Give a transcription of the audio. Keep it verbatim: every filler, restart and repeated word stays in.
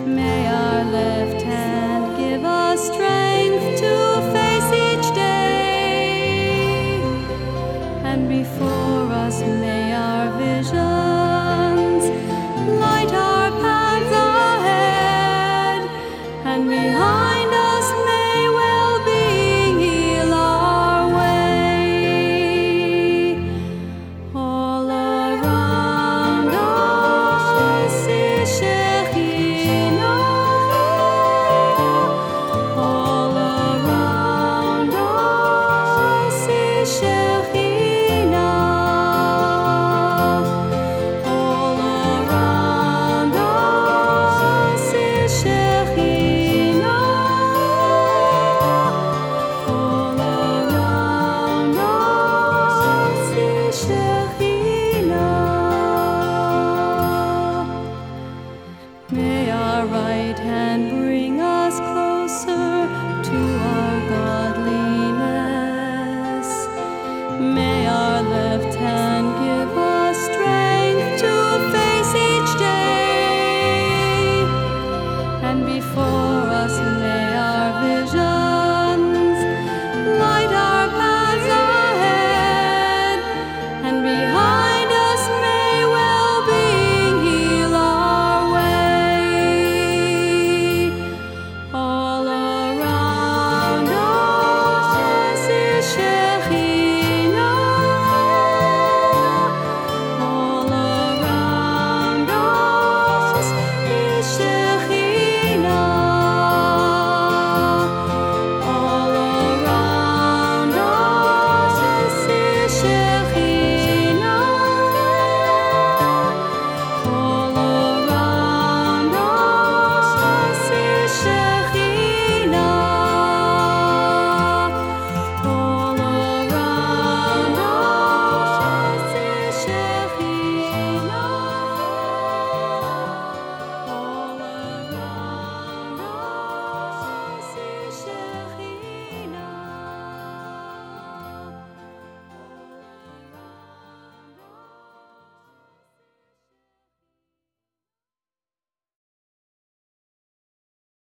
May our left hand give us strength to face each day, and before us may our visions light our paths ahead, and behind us may well-being heal our way. All around us is Shekhinah. All around us is Shekhinah. All around us is Shekhinah. All around us is Shekhinah. May our right hand